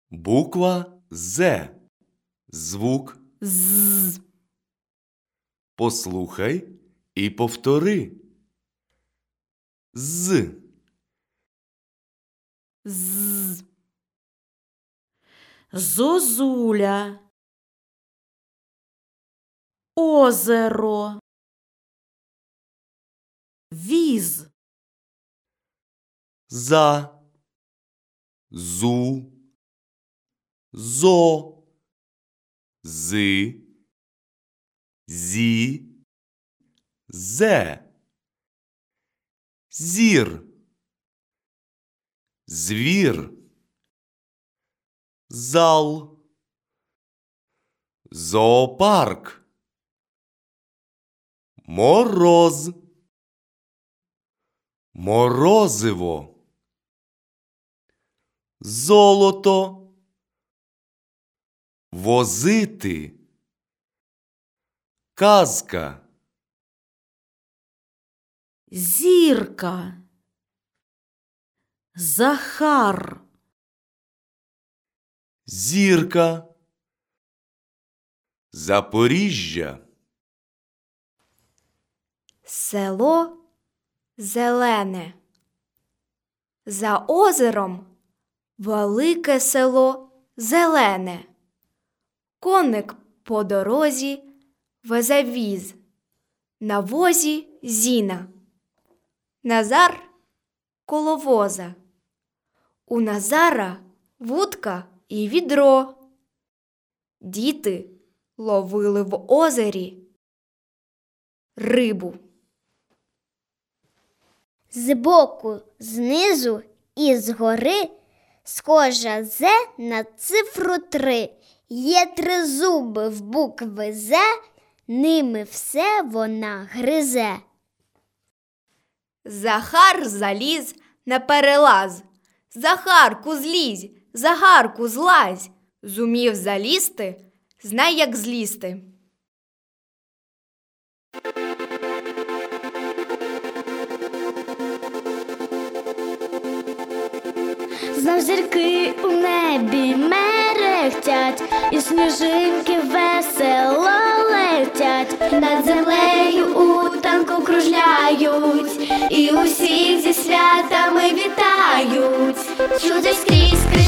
Буква З. Звук З. Послухай і повтори. З. З. Зозуля. Озеро. Віз. За. Зу. Зо. Зи. Зі. Зе. Зір. Звір. Зал. Зоопарк. Мороз. Морозиво. Золото. Возити. Казка. Зірка. Захар. Зірка. Запоріжжя. Село зелене. За озером велике село зелене. Коник по дорозі везе віз. На возі Зіна. Назар коло воза. У Назара вудка і відро. Діти ловили в озері рибу. Збоку, знизу і згори схожа «З» на цифру 3. Є 3 зуби в букви «З», ними все вона гризе. Захар заліз на перелаз. Захарку злізь, Загарку злазь. Зумів залізти, знай, як злізти. Знов зірки у небі мерехтять, і сніжинки весело летять. Над землею у танку кружляють, і усіх зі святами вітають. Чудо скрізь